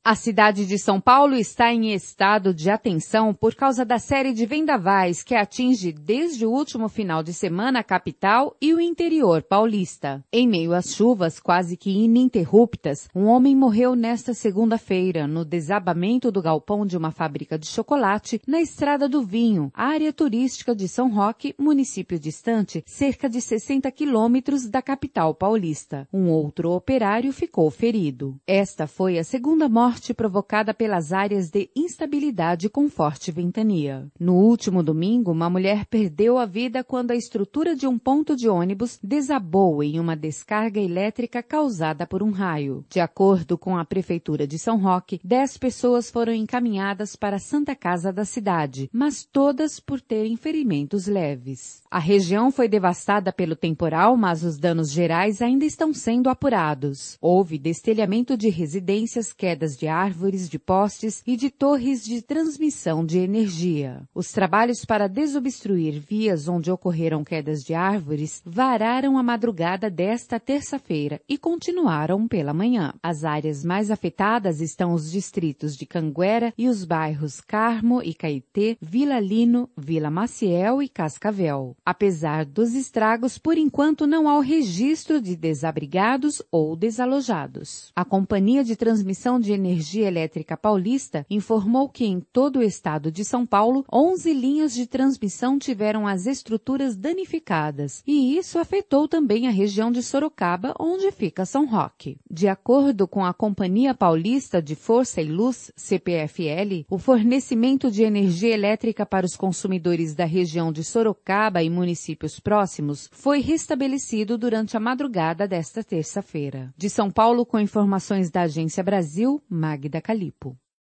A cidade de São Paulo está em estado de atenção por causa da série de vendavais que atinge desde o último final de semana a capital e o interior paulista. Em meio às chuvas quase que ininterruptas, um homem morreu nesta segunda-feira no desabamento do galpão de uma fábrica de chocolate na Estrada do Vinho, área turística de São Roque, município distante cerca de 60 quilômetros da capital paulista. Um outro operário ficou ferido. Esta foi a segunda morte provocada pelas áreas de instabilidade com forte ventania. No último domingo, uma mulher perdeu a vida quando a estrutura de um ponto de ônibus desabou em uma descarga elétrica causada por um raio. De acordo com a Prefeitura de São Roque, 10 pessoas foram encaminhadas para a Santa Casa da cidade, mas todas por terem ferimentos leves. A região foi devastada pelo temporal, mas os danos gerais ainda estão sendo apurados. Houve destelhamento de residências, quedas de árvores, de postes e de torres de transmissão de energia. Os trabalhos para desobstruir vias onde ocorreram quedas de árvores vararam a madrugada desta terça-feira e continuaram pela manhã. As áreas mais afetadas estão os distritos de Canguera e os bairros Carmo e Caetê, Vila Lino, Vila Maciel e Cascavel. Apesar dos estragos, por enquanto não há o registro de desabrigados ou desalojados. A Companhia de Transmissão de Energia Elétrica Paulista informou que em todo o estado de São Paulo, 11 linhas de transmissão tiveram as estruturas danificadas, e isso afetou também a região de Sorocaba, onde fica São Roque. De acordo com a Companhia Paulista de Força e Luz, CPFL, o fornecimento de energia elétrica para os consumidores da região de Sorocaba e municípios próximos foi restabelecido durante a madrugada desta terça-feira. De São Paulo, com informações da Agência Brasil, Magda Calipo.